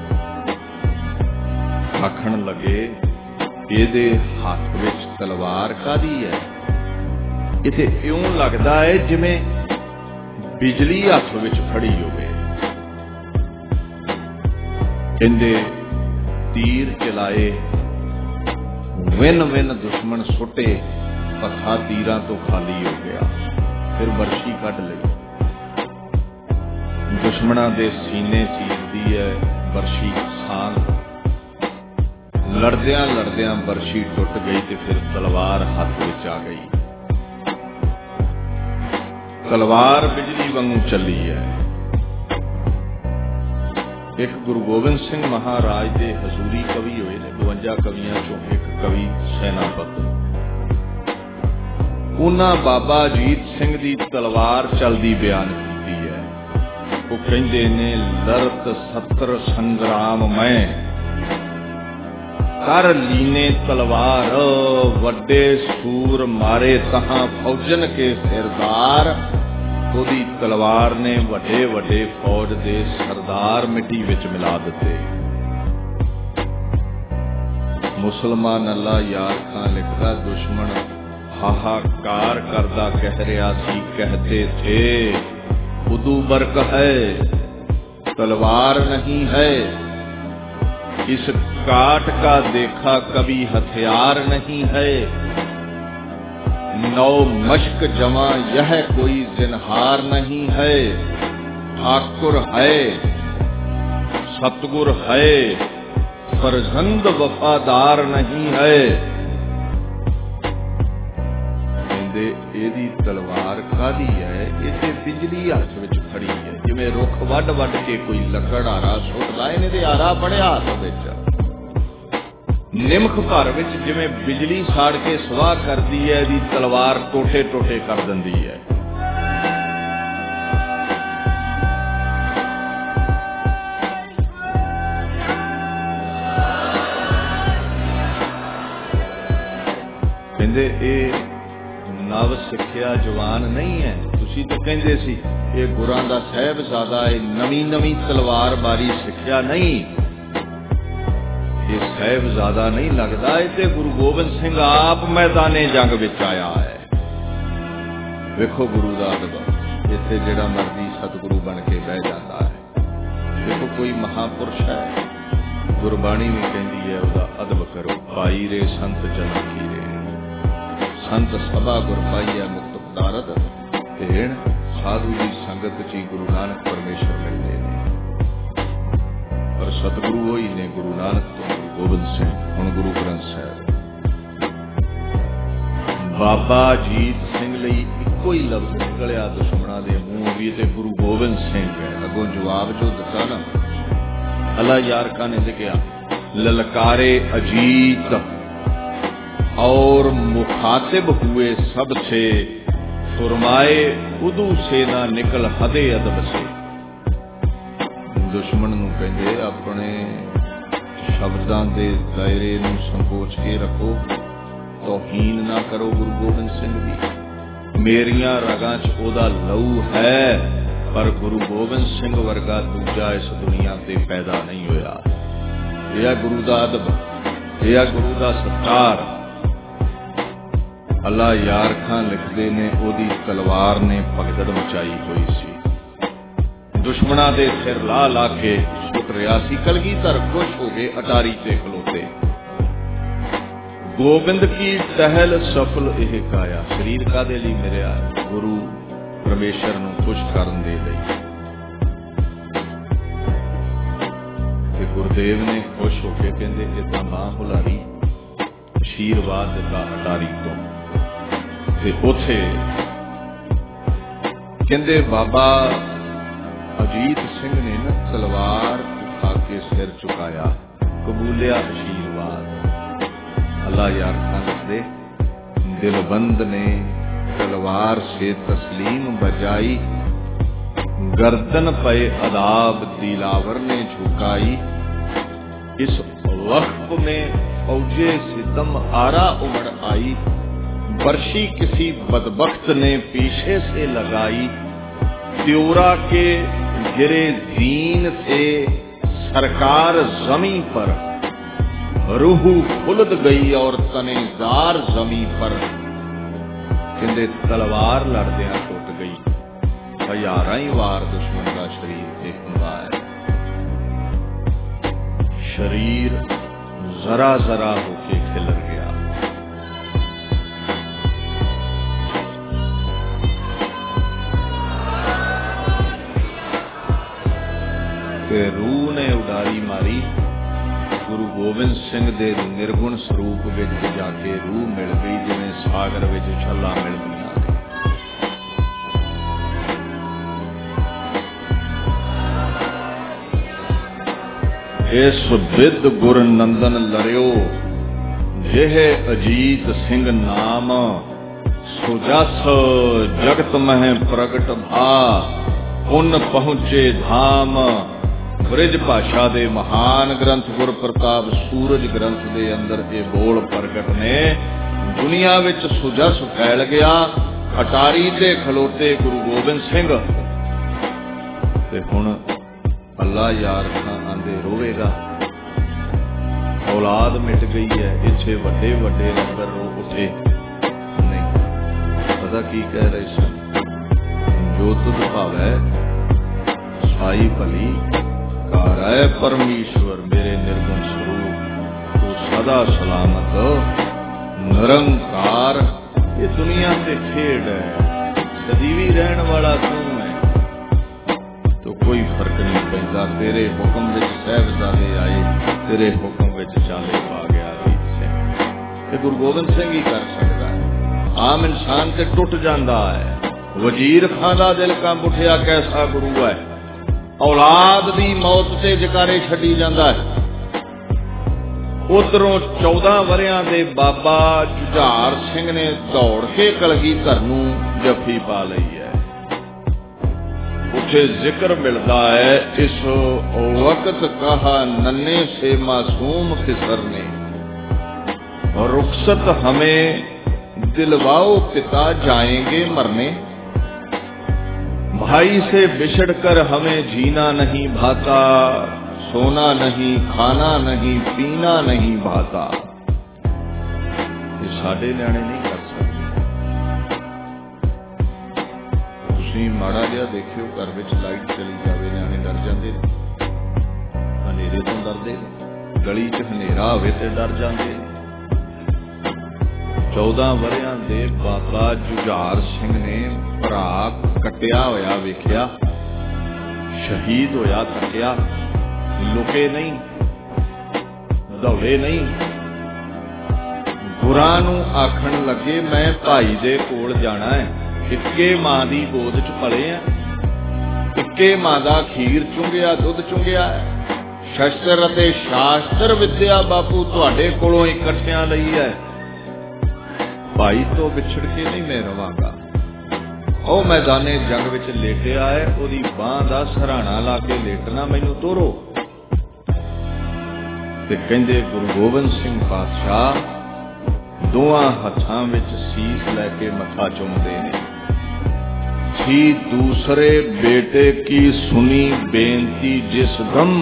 आखण लगे ਇਹਦੇ ਹੱਥ ਵਿੱਚ ਤਲਵਾਰ ਕਾਦੀ ਹੈ? ਇਥੇ ਇਉਂ ਲੱਗਦਾ ਹੈ ਜਿਵੇਂ ਬਿਜਲੀ ਹੱਥ ਵਿੱਚ ਫੜੀ ਹੋਵੇ। ਕਹਿੰਦੇ ਤੀਰ ਚਲਾਏ, ਵਿਨ ਵਿਨ ਦੁਸ਼ਮਣ ਸੁੱਟੇ, ਪੱਖਾ ਤੀਰਾਂ ਤੋਂ ਖਾਲੀ ਹੋ ਗਿਆ। ਫਿਰ ਵਰਸ਼ੀ ਕੱਢ ਲਈ, ਦੁਸ਼ਮਣਾਂ ਦੇ ਸੀਨੇ ਚੀਰਦੀ ਹੈ ਵਰਸ਼ੀ ਸਾਂਗ। लड़द्या लड़द्या बरशी टुट गई ते फिर तलवार हाथ विच आ गई। तलवार बिजली वांगू चली है। एक गुरु गोबिंद सिंह महाराज दे हजूरी कवि होए ने, बवंजा कवियां चों एक कवि सैनापत। उन्हां बाबा अजीत सिंह दी तलवार चलदी बयान कीती है। वो कहंदे ने लड़त सत्र संग्राम में कर लीने तलवार, वड्डे सूर मारे तहां फौजन के सिरदार। ओदी तलवार ने वड्डे वड्डे फौज दे सरदार मिट्टी विच मिला दिते। मुसलमान अल्लाह यार खां लिखदा, दुश्मन हाहाकार करदा कह रहा सी, कहते थे खुदू बरक है तलवार नहीं है, इस काट का देखा कभी हथियार नहीं है। नौ मश्क जमा यह कोई जिनहार नहीं है, ठाकुर है सतगुर है फरजंद वफादार नहीं है। कहंदे एदी तलवार कादी है? इसे बिजली हथ विच फड़ी है, जिवें रुख वड वड के कोई लकड़ हारा सुटदा, इहने ते हारा फड़िया हथ विच। निमख भर विच जिवें बिजली साड़ के सुआह करदी है, इहदी तलवार टोटे टोटे कर दिंदी है। कहंदे ए नव सिक्ख्या जवान नहीं है। तुसी तो कहंदे सी ये गुरां दा साहिबजादा है, नवी नवी तलवारबारी सिक्ख्या नहीं, ये साहिबजादा नहीं लगता। ये ते गुरु गोबिंद सिंह आप मैदाने जंग विच आया है। वेखो गुरु दा अदब, इत्थे जिहड़ा मर्जी सतगुरु बन के बह जाता है। देखो कोई महापुरुष है, गुरबाणी भी कहती है उसका अदब करो, भाई रे संत जन कीरे। संत सभा गुर पाइया मुक्त पदारथ। भेण साधु की संगत ची गुरु नानक परमेश्वर मिलते हैं, पर सतगुरु ही ने गुरु नानक तो गुरु गोबिंद सिंह। हुण गुरु ग्रंथ साहिब बाबा अजीत सिंह लई इक्को ही लफ्ज निकलिया दुश्मना दे मूंह भी ते गुरु गोबिंद सिंह है। अगों जवाब जो दिता ना अल्लाह यार का ने लिखिया ललकारे अजीत और मुखातिब हुए सब से, फुरमाए उदू से ना निकल हदे अदब से। दुश्मन नूं कहंदे अपने शब्दां दे दायरे नूं संकोच के रखो, तौहीन ना करो गुरु गोबिंद सिंह दी। मेरियां रगां च ओदा लहू है, पर गुरु गोबिंद सिंह वर्गा दूजा इस दुनिया ते पैदा नहीं होया। यह गुरु दा अदब, यह गुरु दा सत्कार। अल्लाह यार खान लिखते ने ओदी तलवार ने भगदड़ मचाई हुई सी, दुश्मना दे सिर ला ला के सुट रहा सी। कलगीधर खुश हो गए अटारी ते खलोते, गोबिंद की टहल सफल एह काया। शरीर कादे लई मेरे आए गुरु परमेश्वर नूं खुश करन दे लई। ते गुरुदेव ने खुश होके कहंदे इदां मां हुलारी आशीर्वाद दिता अटारी तो। ते उथे कहंदे बाबा अजीत सिंह ने ना तलवार उठा के सिर झुकाया, कबूलिया आशीर्वाद। अल्लाह यार खान दे दिलबंद ने तलवार से तस्लीम बजाई, गर्दन पे अदाब दिलावर ने झुकाई। इस वक्त में फौजे सितम आरा उमड़ आई, बर्शी किसी बदबख्त ने पीछे से लगाई। त्योरा के गिरे दीन से सरकार जमी पर, रूह खुलद गई और तनेदार जमी पर। कहंदे तलवार लड़दियां टुट गई, हजारां ही वार दुश्मन का शरीर ते हुंदा है। शरीर जरा जरा होके खिलर गया। रूह ने उडारी मारी, गुरु गोबिंद सिंह दे निर्गुण स्वरूप विच जाके रूह मिल गई, जिवें सागर विच छल्ला मिलदियां ने। इस बिद गुर नंदन लरियो, जेह अजीत सिंह नाम, सुजस जगत मह प्रगट भा, उन पहुंचे धाम। ब्रिज भाषा दे महान ग्रंथ गुर प्रताप सूरज ग्रंथ दे अंदर ये बोल प्रगट ने। दुनिया विच सुजस फैल गया, अटारी ते खलोते गुरु गोबिंद सिंह। ते हुण अल्लाह यार खां आंदे रोवेगा, औलाद मिट गई है। इत्थे वड्डे वड्डे लंगर रो उठे नहीं, पता की कह रहे सन, जो तुझ भावै साई भली कार परमेश्वर मेरे निर्गुण स्वरूप, तू सदा सलामत निरंकार। ये दुनिया से खेड है, सदीवी रहन वाला तू है, तो कोई फर्क नहीं पैंदा। तेरे हुक्म विच साहिबजादे आए, तेरे हुक्म विच चाले पा गया अजीत सिंह। ते गुरु गोबिंद सिंह ही कर सकता है, आम इंसान से टुट जाता है। वजीर खां दा दिल कंब उठिया, कैसा गुरु है। औलाद दी मौत से जकारे छड्डी जांदा है। उधरों चौदह वरियां दे बाबा जुझार सिंह ने दौड़ के कलगीधर नूं जफी पा लई है। उठे जिक्र मिलता है, इस वक्त कहा नन्हे से मासूम खिसर ने, रुखसत हमें दिलवाओ पिता जाएंगे मरने। भाई से बिछड़ कर हमें जीना नहीं भाता, सोना नहीं, खाना नहीं, पीना नहीं भाता। ये साडे न्याणे नहीं कर सकते। तुसीं माड़ा जिहा देखियो, घर विच लाइट चली जावे न्याणे डर जांदे ने, हनेरे तो डरदे ने, गली च हनेरा होवे ते डर जांदे ने। चौदह वरियां दे बाबा जुझार सिंह ने भरा कट्टिया होया वेखिया, शहीद होया तकिया, लुके नहीं, दौड़े नहीं, गुरां नूं आखण लगे मैं भाई दे कोल जाना है। इक्के मां दी गोद च पले हैं, इक्के मां दा खीर चुंगिया दुध चुंगिया है। शस्त्र अते शास्त्र विद्या बापू तुहाडे कोलों इकट्ठियां लई है। भाई तो विछड़ के नहीं मैं रवांगा। ओ मैदाने जंग विच लेटिया है, ओदी बांह दा सराहना ला के लेटना मैनू तोरो। ते कहंदे गुरु गोबिंद सिंह पातशाह दोवां हत्थां विच सीस लैके मत्था चुमदे ने। थी दूसरे बेटे की सुनी बेनती जिस गम,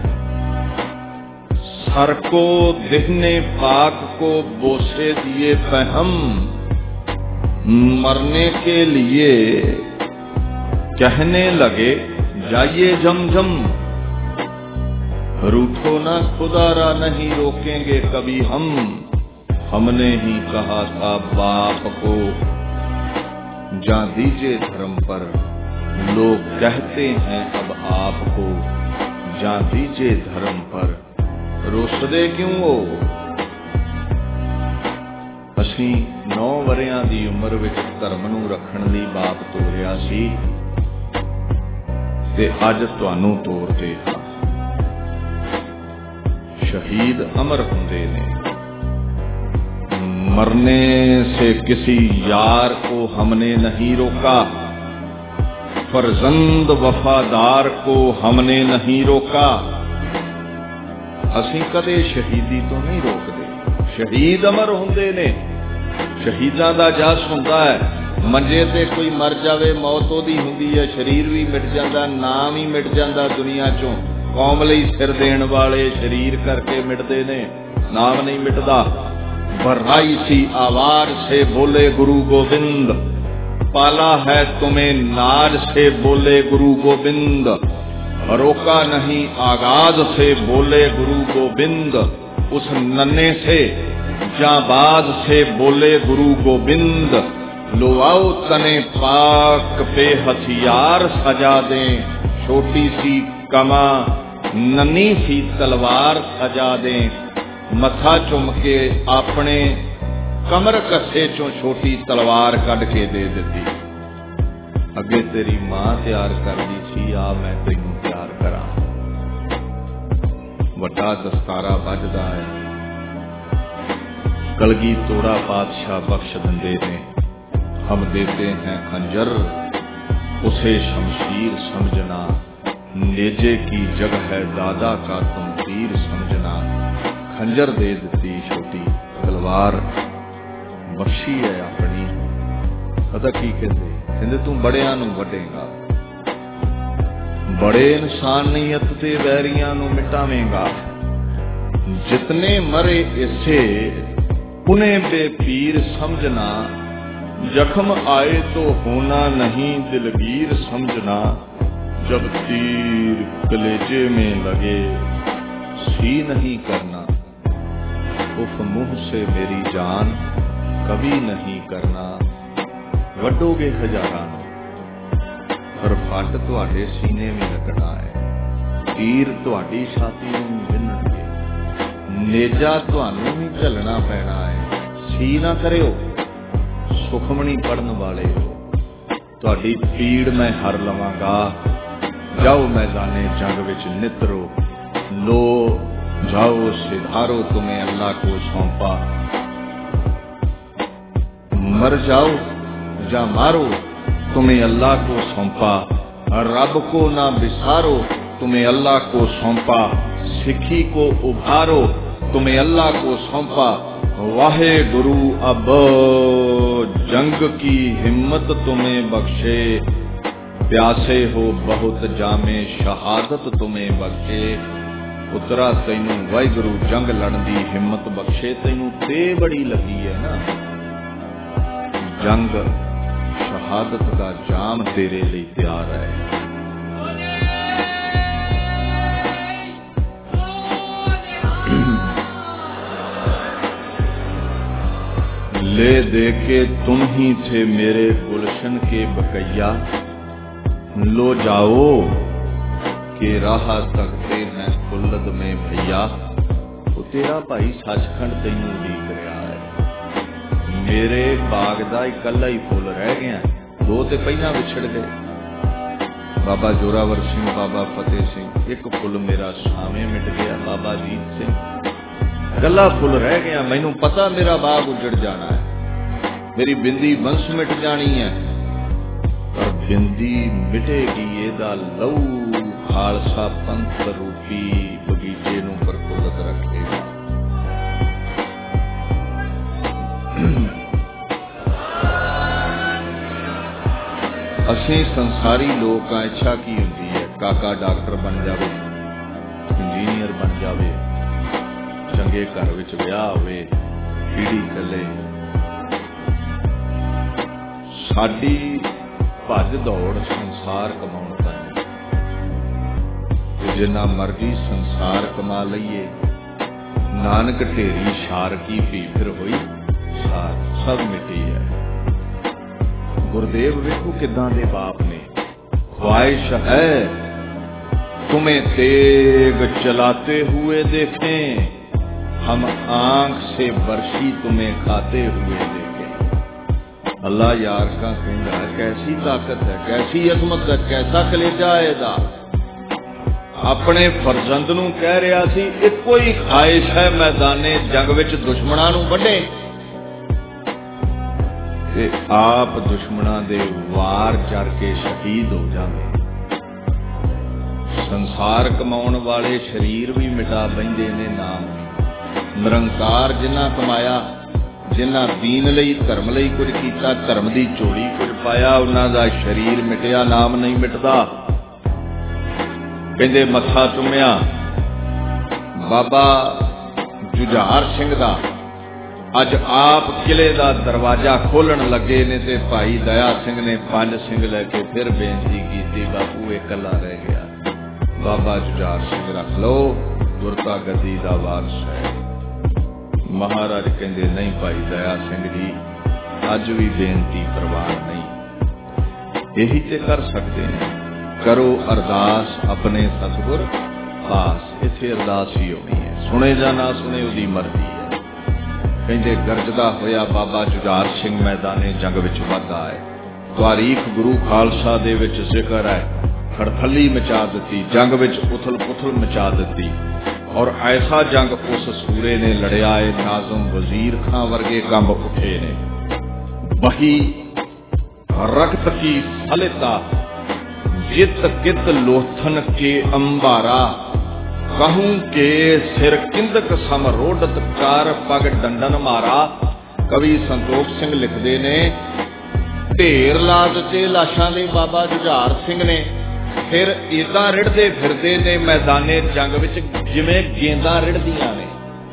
सर को दिखने पाक को बोसे दिए पहम, मरने के लिए कहने लगे जाइए जमजम। रूठो ना खुदारा नहीं रोकेंगे कभी हम, हमने ही कहा था बाप को जा दीजिए धर्म पर, लोग कहते हैं अब आपको जा दीजिए धर्म पर। रोसदे क्यों हो? असी नौ वरियां दी उम्र विच धर्म नूं रखण लई बाप तोरिया सी ते अज तुहानूं तोरदे हां। शहीद अमर हुंदे ने। मरने से किसी यार को हमने नहीं रोका, फर्जंद वफादार को हमने नहीं रोका। असीं कदे शहीदी तो नहीं रोकते। शहीद अमर हुंदे ने। शहीदां दा जस हुंदा है। मंजे ते कोई मर जावे मौत ओदी हुंदी है, शरीर भी मिट जांदा, नाम ही मिट जांदा दुनिया चों। कौम लई सिर देण वाले शरीर करके मिटदे ने, नाम नहीं मिटदा। बर्राई सी आवाज से बोले गुरु गोबिंद, पाला है तुम्हें नाज से बोले गुरु गोबिंद। रोका नहीं आगाज से बोले गुरु गोबिंद, उस नन्हे से जाबाज से बोले गुरु गोबिंद। लो आओ तने पाक पे हथियार सजा दें, छोटी सी कमा नन्ही सी तलवार सजा दें। मथा चुम के अपने कमर कसे चों छोटी तलवार कढ़ के दे दी। अगे तेरी मां तैयार कर दी सी, आ मैं तैनूं तैयार करा। वड्डा दस्तारा बजदा है, कलगी तोड़ा पातशाह बख्श दिंदे ने। हम देते हैं खंजर, उसे शमशीर समझना। नेजे की जगह है दादा का तुम तीर समझना। खंजर दे दी छोटी तलवार बख्शी है अपनी। पता की कहते कहते तू बड़ियां नूं वडेगा, बड़े इंसान नीयत ते वैरियां नूं मिटावेंगा। जितने मरे इसे उन्हें बेपीर समझना। जख्म आए तो होना नहीं दिलगीर समझना। जब तीर कलेजे में लगे सी नहीं करना। उफ मुंह से मेरी जान कभी नहीं करना। वड्डोगे हजारां पर फट तुहाडे सीने में लगना है। तीर तुहाडी छाती नूं विन्नणगे। नेजा तुहानूं ही झलना पैना है। सी ना करियो, सुखमणी पढ़न वाले हो। तुहाडी पीड़ मैं हर लवांगा। जाओ मैदाने जंग विच नितरो। लो जाओ सिधारो, तुम्हें अल्लाह को सौंपा। मर जाओ जा मारो, तुम्हें अल्लाह को सौंपा। रब को ना बिसारो, तुम्हें अल्लाह को सौंपा। सिखी को उभारो, तुम्हें अल्लाह को सौंपा। वाहे गुरु अब जंग की हिम्मत तुम्हें बख्शे। प्यासे हो बहुत जामे शहादत तुम्हें बख्शे। उतरा तैनू वाहिगुरु जंग लड़न दी हिम्मत बख्शे। तैनू ते बड़ी लगी है ना जंग, शहादत का जाम तेरे लिए तैयार है। ले दे के तुम ही थे मेरे गुलशन के बकैया, लो जाओ के राह सकते हैं खुल्लद में भैया। वो तेरा भाई सचखंड तैनू उड़ीक रहा है, मेरे बाग दा इकल्ला ही फुल रह गया, दो ते पहला विछड़ गए। बाबा जोरावर सिंह, बाबा फतेह सिंह, एक फुल मेरा सावें मिट गया। बाबा जीत सिंह, गला फुल रह गया, मैनू पता मेरा बाग उजड़ जाना है, मेरी बिंदी बंस मिट जानी है, पर बिंदी मिटेगी एदा लहू खालसा पंथ रूपी बगीचे नू प्रफुल्लत रखेगा। असीं संसारी लोग आ, इच्छा की हुंदी है काका डॉक्टर बन जावे, इंजीनियर बन जावे, चंगे घर विच विआह होवे, पीढ़ी चले। साडी भज दौड़ संसार कमाउण ताईं, जिन्ना मर्जी संसार कमा लईए, नानक ढेरी शार की भी फिर होई सार, सब मिटी है। गुरदेव वेखो किदां दे बाप ने, ख्वाहिश है तुम्हें तेग चलाते हुए देखें, हम आंख से बरसी तुम्हें खाते हुए देखें। अल्लाह यार का कहता है, कैसी ताकत है, कैसी अजमत है, कैसा कलेजा है दा। अपने फरजंद नू कह रहा सी, इको ही ख्वाहिश है मैदाने जंग विच दुश्मनां नू वढे, ते आप दुश्मनां दे वार चढ़ के शहीद हो जावे। संसार कमाउण वाले शरीर भी मिटा बहिंदे ने, नाम निरंकार जिन्ना कमाया, जिन्ना दीन लई धर्म लई कुछ कीता, धर्म दी झोली कुछ पाया, उन्हां दा शरीर मिटिया, नाम नहीं मिटदा। कहंदे मत्था चुम्या बाबा जुझार सिंह दा, अज आप किले दा दरवाजा खोलन लगे ने, ते भाई दया सिंह ने पंज सिंह लैके फिर बेनती की, बापू एक कला रह गया। बाबा जुझार सिंह रख लो, गुरता गद्दी दा वारस है। महाराज कहते नहीं भाई दया सिंह जी, अज भी बेनती परवान नहीं, यही ते कर सकते हैं, करो अरदास अपने सतगुर पास। इत्थे अरदास ही होनी है, सुने जा ना सुने उदी मर्जी है। कहते गरजदा होया बाबा जुझार सिंह मैदाने जंग विच वधदा है। तारीख गुरु खालसा दे विच जिक्र है, खड़थली मचा दी, जंग विच उथल पुथल मचा दी, और ऐसा जंग उस सूरे ने लड़िया है, नाज़म वजीर खां वर्गे कंब उठे ने। बही रक्त की सलिता, जित कित लोथन के अंबारा, कहूं के सिर किंदक सम रोडत कार पग डंडन मारा। कवि संतोख सिंह लिखते ने, ढेर ला दिते लाशां दे बाबा जुझार सिंह ने, फिर इदां रिड़दे फिरदे ने मैदाने जंग विच जिवें गेंदां रिड़दियां ने।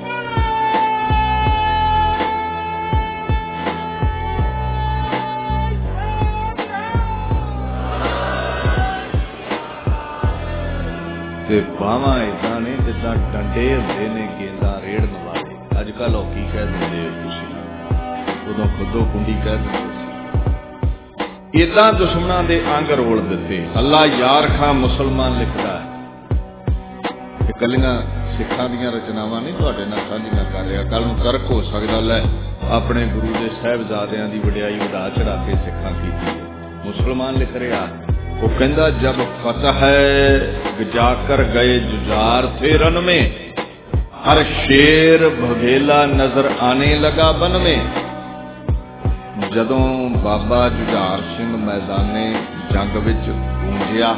ते बावां इदां ने जिद्दां डंडे हुंदे ने गेंदां रेड़न वाले। अजकल लोग की कह दिंदे हो तुसीं, उदों खुदो कुंडी कह दिंदे सी। इदां दुश्मनां दे अंग रोल दिते। अल्लाह यार खां मुसलमान लिखदा है, कलियां सिखां दीयां रचनावां नहीं तुहाडे नाल साझीआं कर रिहा, कल नूं तर्क हो सकदा लै अपने गुरु दे साहिबजादियां दी वडियाई वधा चढ़ा के सिखां कीती। मुसलमान लिख रिहा, वो कहंदा जब फतह जाकर गए जुझार थे रन में, हर शेर भगेला नजर आने लगा बन में। जदों बाबा जुझार सिंह मैदाने जंग विच गूंजिया,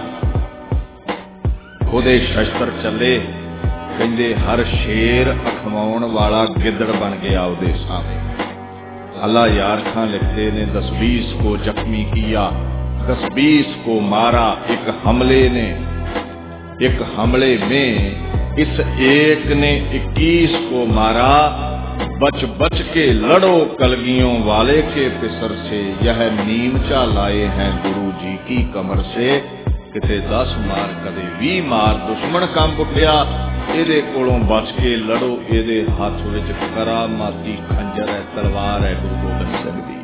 ओदे शस्त्र चले, कहंदे हर शेर अखवाउण वाला गिद्दड़ बन गया ओदे सामने। अल्लाह यार खां लिखते ने, दस बीस को जख्मी किया, दस बीस को मारा, एक हमले ने एक हमले में इस एक ने इक्कीस को मारा। बच बच के लड़ो कलगियों वाले के पिसर से, यह नीमचा लाए हैं गुरु जी की कमर से। किते दस मार कदे भी मार, दुश्मन कंब उठिया, ਇਹਦੇ ਕੋਲੋਂ बच के लड़ो। ਇਹਦੇ हथ विच करामाती खंजर है, तलवार है गुरु गोबिंद सिंह दी।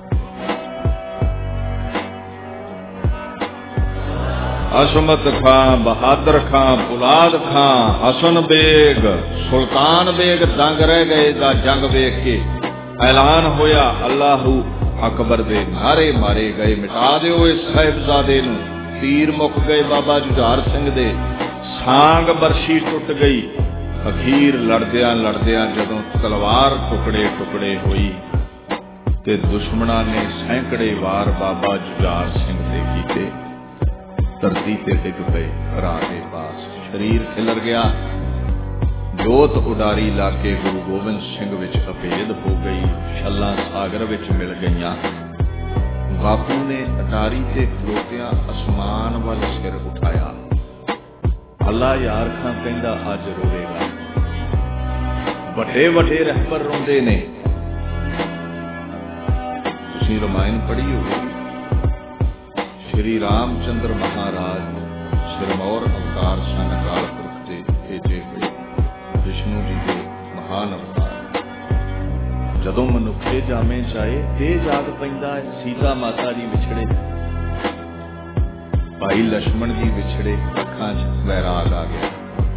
अशमत खां, बहादुर खां, पुलाद खां, हसन बेग, सुल्तान बेग दंग रह गए दा जंग वेख के ऐलान होया अल्लाहू अकबर दे नारे मारे गए। मिटा दिओ इस साहिबजादे नूं। तीर मुक गए बाबा जुझार सिंह दे। सांग बरशी टुट गई। अखीर लड़दियां लड़दियां जदों तलवार टुकड़े टुकड़े हुई ते दुश्मनां ने सैकड़े वार बाबा जुझार सिंह दे कीते। धरती ते डिग पए भरा दे पास। शरीर खिलर गया। जोत उडारी लाके गुरु गोबिंद सिंह विच अभेद हो गई। छल्लां सागर विच मिल गईयां। बापू ने अटारी ते खलोतियां आसमान वल सिर उठाया। अल्लाह यार खां कहंदा अज रोवेगा। वड्डे वड्डे रहबर रोंदे ने। तुसीं रामायण पढ़ी होवेगी। श्री रामचंद्र महाराज सिरमौर अवतार सन। अकाल पुरख दे भेजे हुए विष्णु जी के महान अवतार। जदों मनुखे जामे चाहे ते जाग पैंदा है। सीता माता जी विछड़े, भाई लक्ष्मण जी विछड़े, अखां च वैराग आ गया।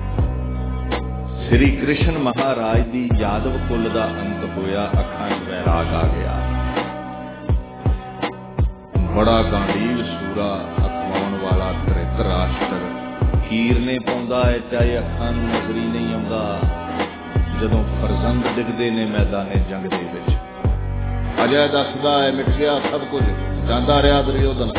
श्री कृष्ण महाराज दी यादव कुल दा अंत होया, अखां च वैराग आ गया। बड़ा गांडीव सूरा अखवाउण वाला धृतराष्ट्र हीर ने पाउंदा है, चाहे अखां नूं नजर ही नहीं आउंदा। जदों फरजंद डिगदे ने मैदाने जंग दे विच अजय दसदा है मिट गया सब कुछ, जांदा रहा दुर्योधन।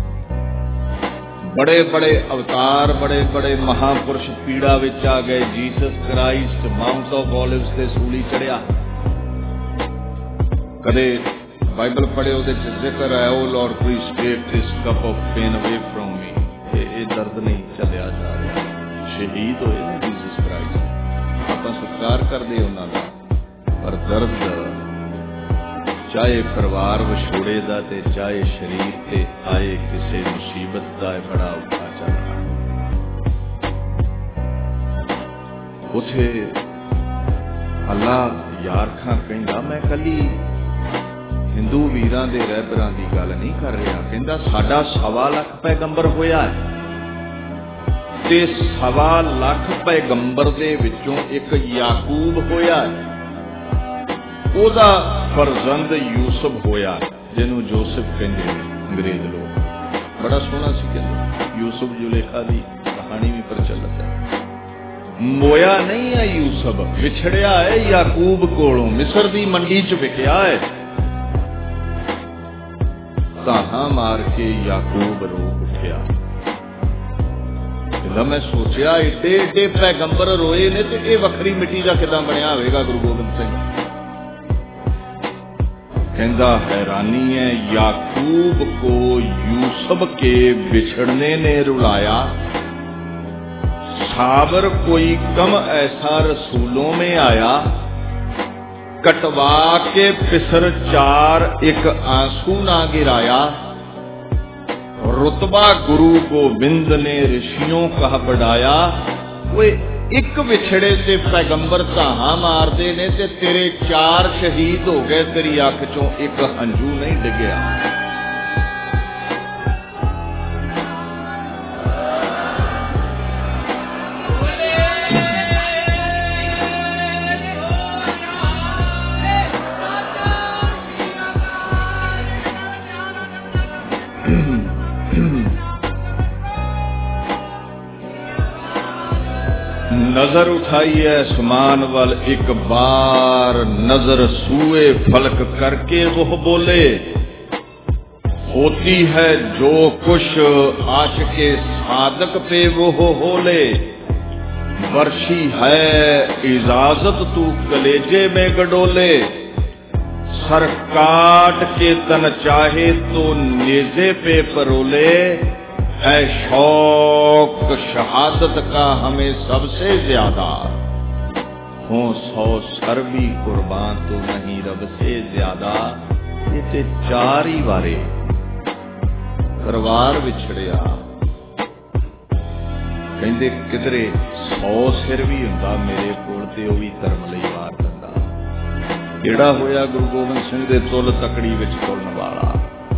बड़े बड़े अवतार, बड़े बड़े महापुरुष पीड़ा विच आ गए। Jesus Christ Mount of Olives ते सूली चढ़िया। कदे बाइबल पढ़े उहदे च जिक्र है, O Lord please take this cup of pain away from me. ये दर्द नहीं चलिया जा रहा। शहीद होए जीसस क्राइस्ट, आपां सत्कार करदे उन्हां दा, पर दर्द चाहे परिवार विछोड़े दा ते चाहे शरीर ते आए किसी मुसीबत दा बड़ा औखा चलना। उथे अल्लाह यार खां कहंदा मैं कली हिंदू वीरां दे रहबरां दी गल नहीं कर रहा। कहंदा साडा सवा लख पैगंबर होया है ते सवा लख पैगंबर दे विचों एक याकूब होया है। ओदा फरजंद यूसुफ होया जिन्हों जोसेफ कहंदे ने अंग्रेज लोग। बड़ा सोहना सी कहंदे। यूसुफ जुलेखा दी कहानी भी प्रचलित है। मोया नहीं है यूसुफ, विछड़िया है याकूब कोलों, मिस्र दी मंडी च विकिया है। ताहा मार के याकूब रो उठिया। जब मैं सोचा एडे एडे पैगंबर रोए ने ते ये वखरी मिट्टी का किदां बनिया होवेगा गुरु गोबिंद सिंह। कहंदा हैरानी है याकूब को यूसुफ के बिछड़ने ने रुलाया। साबर कोई कम ऐसा रसूलों में आया। कटवा के पिसर चार एक आंसू ना गिराया। रुतबा गुरु गोबिंद ने ऋषियों का बढ़ाया। वे एक विछड़े से पैगंबर धाहा मारते ने ते तेरे चार शहीद हो गए, तेरी अख चों एक हंझू नहीं डिगया। नजर उठाई है आसमान वाल एक बार, नजर सूए फलक करके वो बोले होती है जो कुछ आशिके सादक पे वो होले। वर्षी है इजाजत तू कलेजे में गडोले। सर काट के तन चाहे तो नेजे पे परोले। है शौक शहादत का हमें सबसे ज्यादा। हो सौ सर भी कुर्बान तो नहीं रब से ज्यादा। ये ते चार ही वारे करवार विछड़िया। ਕਹਿੰਦੇ ਕਿਧਰੇ ਸੌ ਸਿਰ ਵੀ ਹੁੰਦਾ ਮੇਰੇ ਕੋਲ ਤੇ ਉਹ ਵੀ ਧਰਮ ਲਈ ਵਾਰ ਦਿੰਦਾ। ਜਿਹੜਾ ਹੋਇਆ ਗੁਰੂ ਗੋਬਿੰਦ ਸਿੰਘ ਦੇ ਤੁਲ ਤਕੜੀ ਵਿੱਚ ਤੁਲਣ ਵਾਲਾ।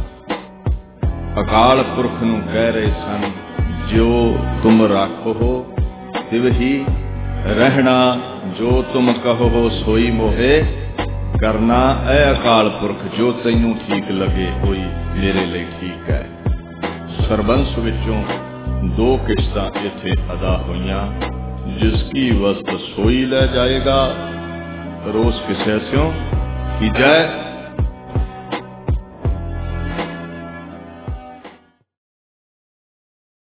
ਅਕਾਲ ਪੁਰਖ ਨੂੰ ਕਹਿ ਰਹੇ ਸਨ, ਜੋ ਤੁਮ ਰਾਖੋ ਤਿਵਹੀ ਰਹਿਣਾ, ਜੋ ਤੁਮ ਕਹੋ ਸੋਈ ਮੋਹੇ ਕਰਨਾ। ਐ ਅਕਾਲ ਪੁਰਖ ਜੋ ਤੈਨੂੰ ਠੀਕ ਲੱਗੇ ਹੋਈ ਮੇਰੇ ਲਈ ਠੀਕ ਹੈ। ਸਰਬੰਸ ਵਿੱਚੋਂ ਦੋ ਕਿਸ਼ਤਾਂ ਇੱਥੇ ਅਦਾ ਹੋਈਆਂ। ਜਿਸ ਕੀ ਵਸਤ ਸੋਈ ਲੈ ਜਾਏਗਾ, ਰੋਸ ਕਿਸੇ ਸਿਓ ਕੀਜੈ